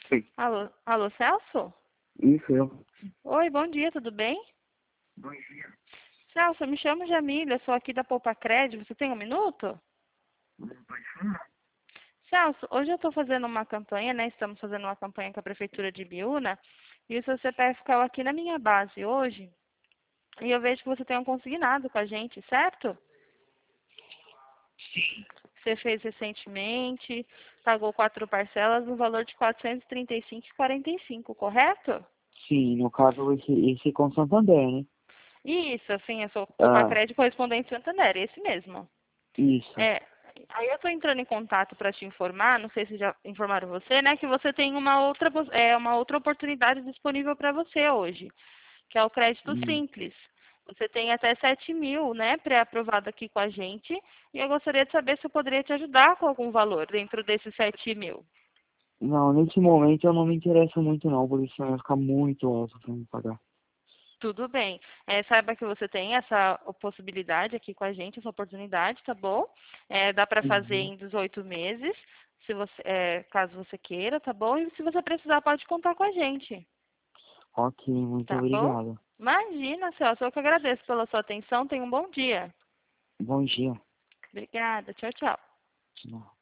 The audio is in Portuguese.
Sim. Alô, Celso? Isso, eu. Oi, bom dia, tudo bem? Bom dia. Celso, eu me chamo Jamília, sou aqui da Poupa Crédito, você tem um minuto? Pode falar? Celso, hoje eu estou fazendo uma campanha, né? Estamos fazendo uma campanha com a Prefeitura de Biúna, e o seu CPF caiu aqui na minha base hoje, e eu vejo que você tem um consignado com a gente, certo? Sim. Você fez recentemente, pagou 4 parcelas no valor de R$ 435,45, correto? Sim, no caso, esse com Santander, né? Isso, assim, eu sou Poupa Ah, Crédito correspondente Santander, esse mesmo. isso. É, aí eu estou entrando em contato para te informar, não sei se já informaram você, né, que você tem uma outra oportunidade disponível para você hoje, que é o crédito Hum. simples. Você tem até 7.000, né, pré-aprovado aqui com a gente, e eu gostaria de saber se eu poderia te ajudar com algum valor dentro desses 7.000. Não, nesse momento eu não me interesso muito não, porque isso vai ficar muito alto pra me pagar. Tudo bem. Saiba que você tem essa possibilidade aqui com a gente, essa oportunidade, tá bom? Dá para fazer Uhum. em 18 meses, se você, caso você queira, tá bom? E se você precisar, pode contar com a gente, Ok, muito tá bom? obrigado. Imagina, Celso, eu que agradeço pela sua atenção. Tenha um bom dia. Bom dia. Obrigada. Tchau, tchau. Não.